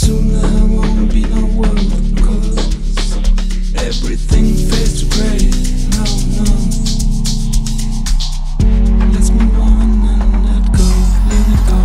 Soon there won't be no world, 'cause everything fades to gray. No, no. Let's move on and let go, let it go.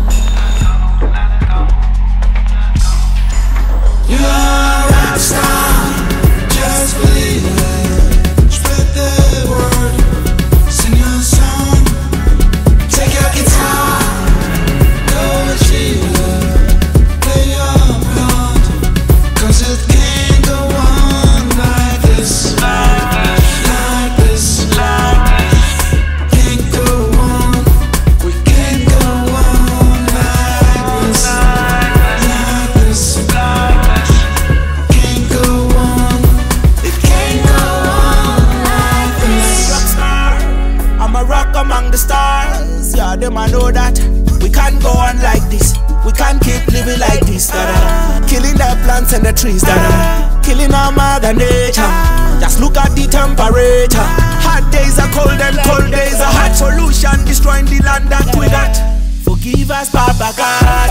You're a rap star, just believe it. Spread the word, sing your song, take your guitar, go achieve it, play your part, 'cause it can't go on like this, like this, can't go on, we can't go on like this, like this, can't go on, it can't go on like this. Rockstar, I'm a rock among the stars. Yeah, them I know that we can't go on like this. We can't keep living like this. Killing the plants and the trees. Killing our mother nature. Just look at the temperature. Hot days are cold and cold days are hot. Solution destroying the land that we got. Forgive us, Papa God.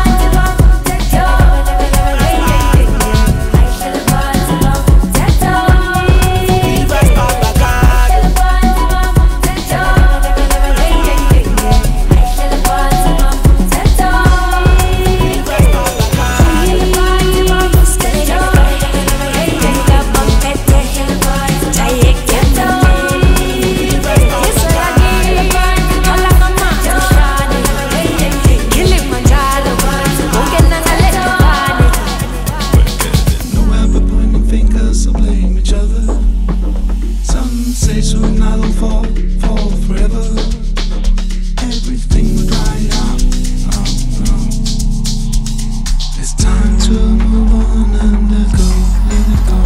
Say soon I will fall forever. Everything will dry up. Oh no. It's time to move on and let go, let it go.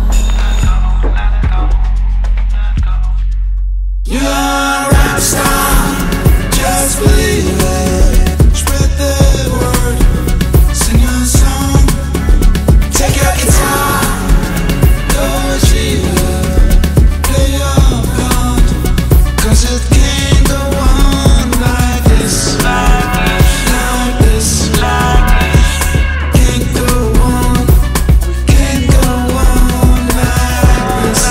You're a rap star, just believe it. Spread the word, sing your song, take your guitar, go achieve it. It can't go on like this, like this, can't go on, we can't go on like this,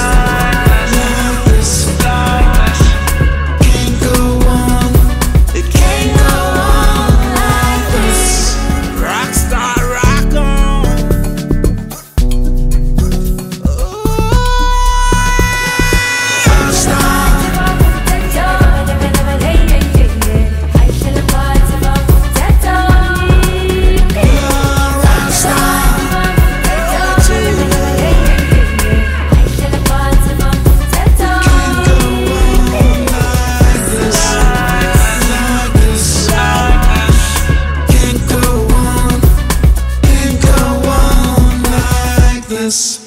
can't go on, it can't go on like this. Rockstar, rock on. Rockstar. This